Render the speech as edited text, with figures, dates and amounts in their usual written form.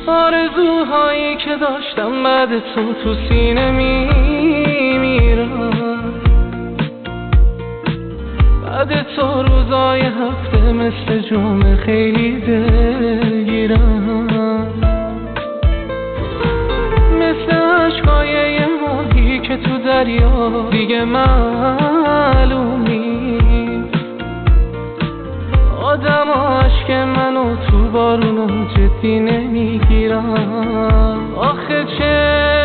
آرزوهایی که داشتم بعد تو سینه میمیرم. بعد تو روزای هفته مثل جمعه خیلی دلگیرم، مثل عشقای یه ماهی که تو دریا دیگه معلوم نیست. آدم عشق منو تو بارونو جدی نمیگیرم. آخه چه